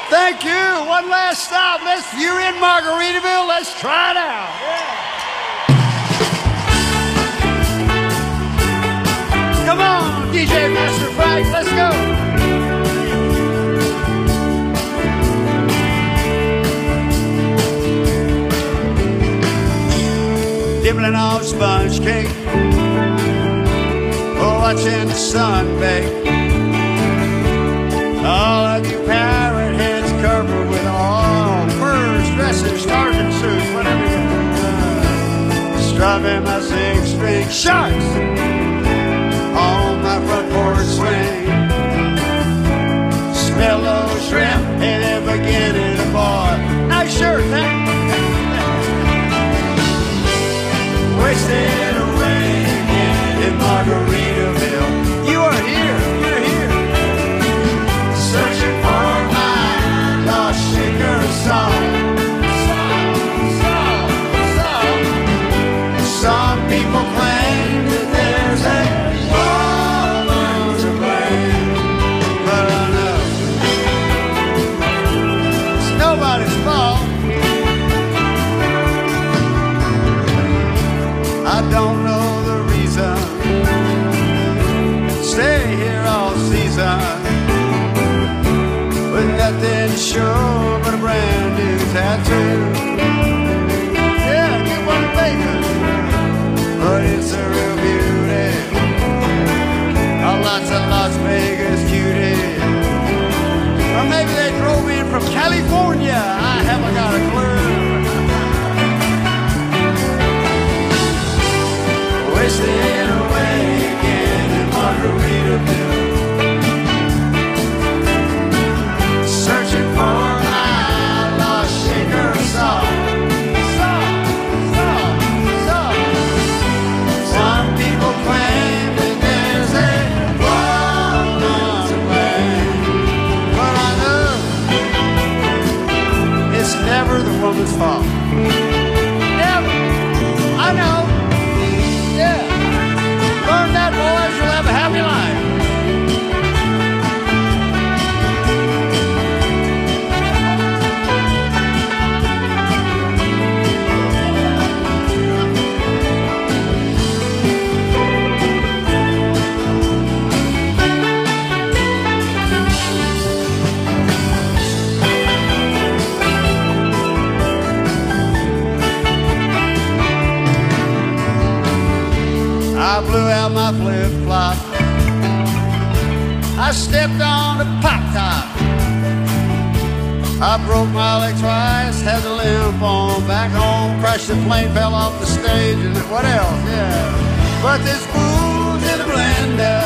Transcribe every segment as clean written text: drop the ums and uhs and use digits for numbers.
Thank you. One last stop. You're in Margaritaville. Let's try it out. Yeah. Come on, DJ Master Frank. Let's go. Dibbling off sponge cake, watching the sun bake. All of you parrot heads covered with all furs, dresses, tartan suits, whatever you want. Strumming my six-string sharks on my front porch swing. Smell those shrimp and they're beginning to boil. Nice shirt, man. Wasted away again in Margaritaville. You are here, you're here. Searching for my lost shaker song. Some people claim that there's a woman to blame, but I know it's nobody's fault. I don't know the reason. Stay here all season with nothing to show but a brand new tattoo. Yeah, get one in Vegas, but it's a real beauty. Lots of Las Vegas cuties. Or maybe they drove in from California. I haven't got a clue. Wasted away again in Margaritaville. Searching for my lost shaker song. Some people claim that there's a woman to blame, but I know it's never the woman's fault. Never. I know. Yeah. Learn that, boys. You'll have a happy life. I blew out my flip-flop. I stepped on the pop-top. I broke my leg twice, had to limp on back home. Crashed the plane, fell off the stage, and what else? Yeah. But this booze in a blender,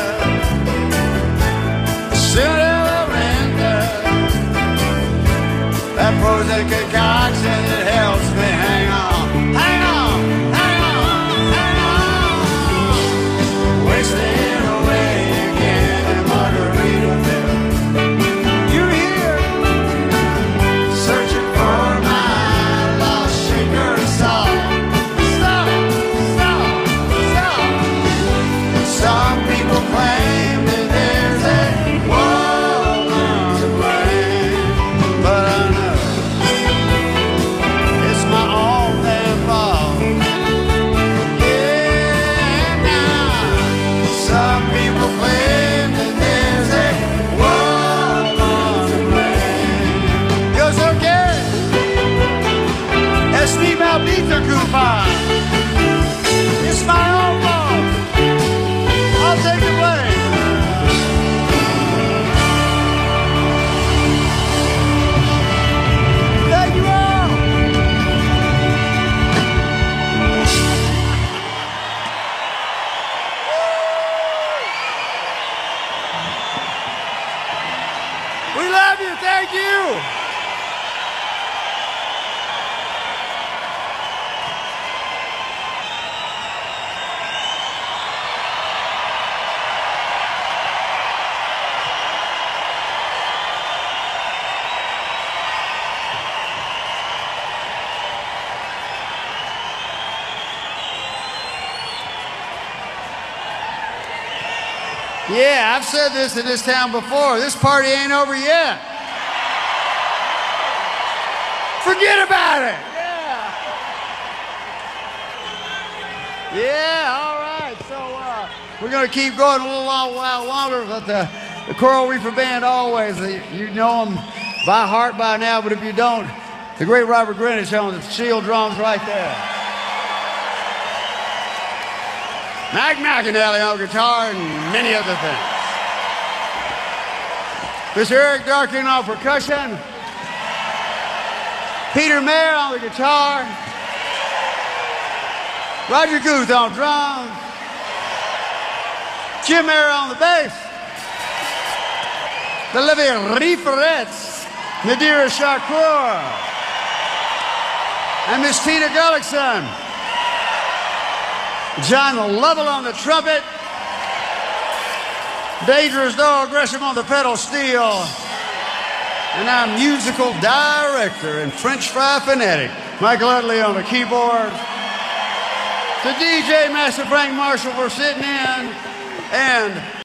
Cinderella render. That Prozac concoction, it helps me hang on. Hang on, hang on, hang on. Wasting away again in Margaritaville. You're here, searching for my lost shaker song. Stop, stop, stop. Some people claim that there's a woman to blame, but I know it's my own damn fault. Yeah, now some people claim that there's a woman to blame. Yo soy que es mi maldita culpa. It's my own fault. I'll take the blame. Thank you all. We love you. Thank you. Yeah, I've said this in this town before. This party ain't over yet. Forget about it. Yeah, all right. So we're going to keep going a little while longer, but the Coral Reefer Band always, you know them by heart by now, but if you don't, the great Robert Greenidge on the steel drums right there. Mac McAnally on guitar and many other things. Mr. Eric Darking on percussion. Peter Mayer on the guitar. Roger Guth on drums. Jim Mayer on the bass. The Livy Reeferettes, Nadira Shakur. And Miss Tina Gullickson. John Lovell on the trumpet. Dangerous Dog Gresham on the pedal steel. And our musical director and French fry fanatic, Michael Utley on the keyboard. To DJ Master Frank Marshall for sitting in, and